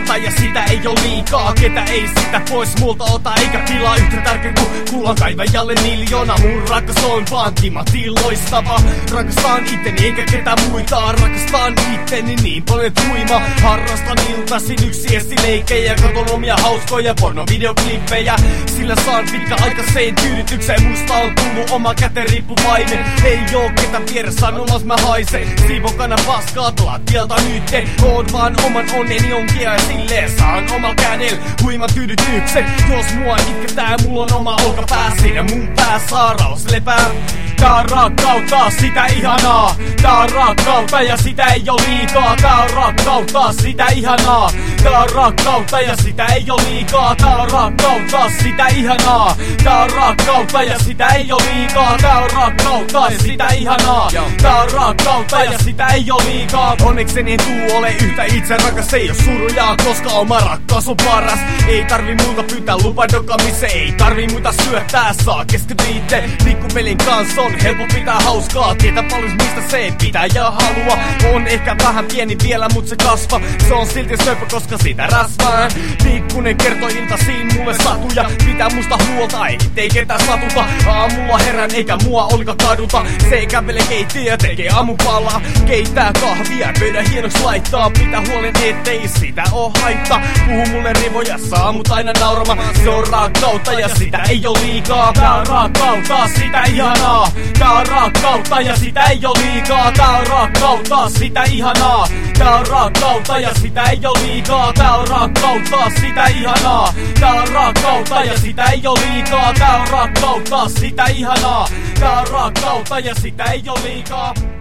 rakkautta ja sitä ei oo liikaa. Ketä ei sitä pois multa ota eikä pilaa yhtä tärkeä kuin kullankaivajalle miljoona. Mun rakas on vaan timantin loistava. Rakastan itteni eikä ketä muita. Rakastan itteni niin paljon tuima. Harrastan iltaisin yksi esileikejä. Katon omia hauskoja pornovideoklippejä. Sillä saan pitkäaikaiseen tyydytykseen. Musta on tullut oma käteen riippuvainen. Ei oo ketä vieressä omas mä haisen. Siivokana paskaa lattialta nytten. Oon vaan oman onneni onkia ja silleen saan omalla kädellä huiman tyydytyksen. Jos mua itketää mulla on oma olkapää. Siinä mun pää saaraus lepää. Tää on rakkautta, sitä ihanaa. Tää on rakkautta ja sitä ei oo liikaa. Tää on rakkautta, sitä ihanaa. Tää on rakkautta ja sitä ei oo liikaa. Tää on rakkautta, sitä ihanaa. Tää on rakkautta ja sitä ei oo liikaa. Tää on rakkautta ja sitä ihanaa. Tää on rakkautta ja sitä ei oo liikaa. Onnekseni en tuu ole yhtä itse rakas. Ei oo suruja, koska oma rakkaus on paras. Ei tarvi multa pyytää lupa dokamise. Ei tarvi muuta syöttää, saa keskiviitte. Pikkupelin kanssa on helppo pitää hauskaa. Tietää paljon mistä se pitää ja halua. On ehkä vähän pieni vielä, mut se kasva. Se on silti söpö, koska sitä rasvaan. Pikkunen kertoo iltasiin mulle satuja. Pitää musta huolta, ei ketään satuta. Aamulla herän eikä mua olika kaduta. Se kävelee keittiö, tekee aamupalaa. Keittää kahvia, pöydän hienoksi laittaa. Pitää huolen ettei sitä oo haittaa. Puhuu mulle rivoja, saa mut aina naurama. Se on rakkautta ja sitä ei oo liikaa. Tää on rakkautta, sitä ihanaa. Tää on rakkautta ja sitä ei oo liikaa. Tää on rakkautta, sitä ihanaa. Tää on rakkautta ja sitä ei oo liikaa. Tää on rakkautta, sitä ihanaa. Tää on rakkautta ja sitä ei oo liikaa. Tää on rakkautta, sitä ihanaa. Tää on rakkautta ja sitä ei oo liikaa.